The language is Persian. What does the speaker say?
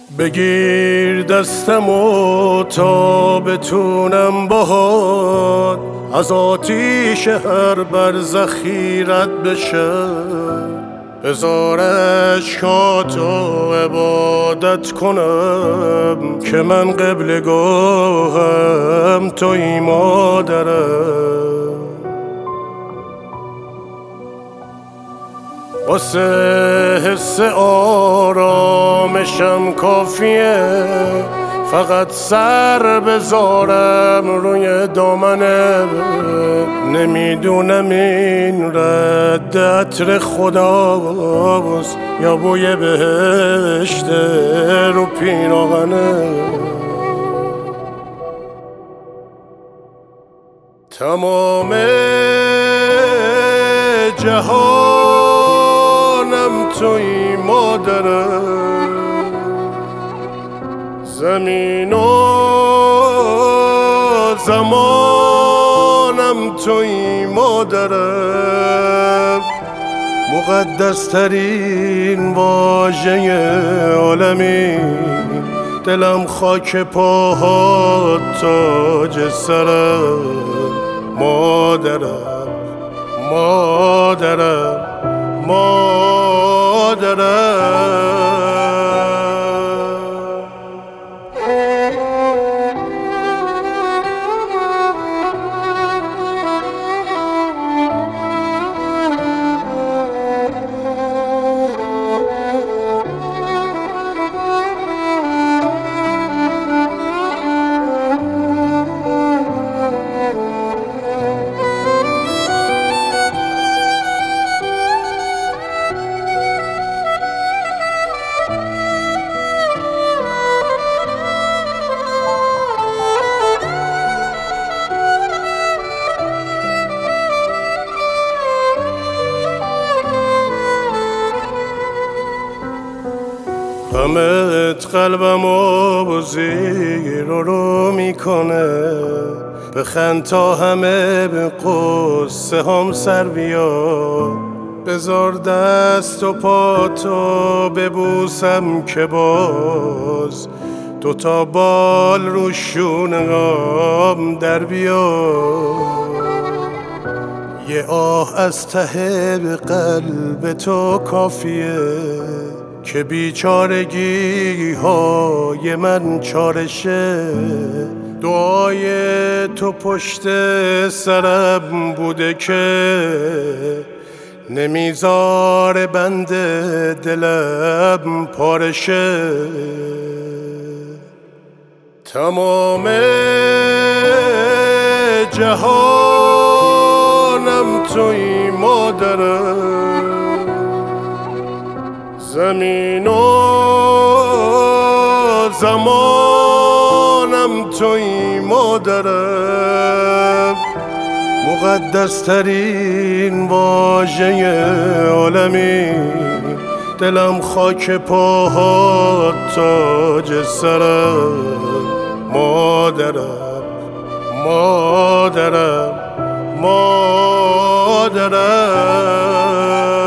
بگیر دستمو تا بتونم باهات از آتیش هر برزخیرت بشم. بذار اشکاتو عبادت کنم که من قبلگاهم توی مادرم. واسه حس آرامشم کافیه فقط سر بذارم روی دامنه. نمیدونم این رد عطر خداست یا بوی بهشت رو پیراهنه. تمام جهانم توی مادرم، زمین و زمانم توی مادرم. مقدس ترین واژه عالمی، دلم خاک پاهات تاج سرم. مادرم مادرم مادرم. غمت قلبمو زیر و رو میکنه، بخند تا همه به قصه هم سر بیاد. بذار دست و پاتو ببوسم که باز دوتا بال رو شونه‌ام در بیاد. یه آه از ته قلب تو کافیه که بیچارگی های من چارشه. دعای تو پشت سرم بوده که نمیذاره بند دلم پارشه. تمام جهانم توی مادرم، زمین و زمانم توی مادرم. مقدس ترین واژه عالمی، دلم خاک پاهات تاج سرم. مادرم مادرم مادرم.